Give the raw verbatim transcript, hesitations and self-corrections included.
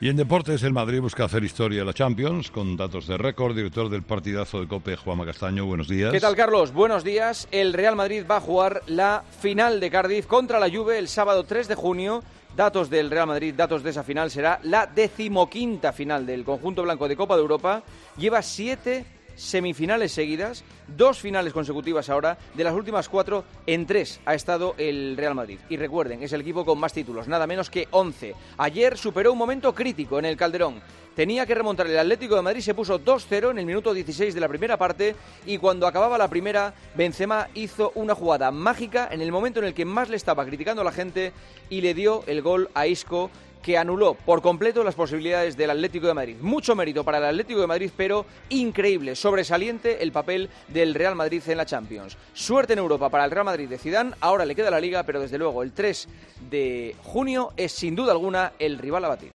Y en deportes, el Madrid busca hacer historia en la Champions, con datos de récord. Director del partidazo de COPE, Juanma Castaño, buenos días. ¿Qué tal, Carlos? Buenos días. El Real Madrid va a jugar la final de Cardiff contra la Juve el sábado tres de junio. Datos del Real Madrid, datos de esa final, será la decimoquinta final del conjunto blanco de Copa de Europa. Lleva siete semifinales seguidas, dos finales consecutivas ahora. De las últimas cuatro, en tres ha estado el Real Madrid. Y recuerden, es el equipo con más títulos, nada menos que once. Ayer superó un momento crítico en el Calderón. Tenía que remontar el Atlético de Madrid, se puso dos cero en el minuto dieciséis de la primera parte y cuando acababa la primera, Benzema hizo una jugada mágica en el momento en el que más le estaba criticando a la gente y le dio el gol a Isco, que anuló por completo las posibilidades del Atlético de Madrid. Mucho mérito para el Atlético de Madrid, pero increíble, sobresaliente el papel del Real Madrid en la Champions. Suerte en Europa para el Real Madrid de Zidane, ahora le queda la Liga, pero desde luego el tres de junio es sin duda alguna el rival a batir.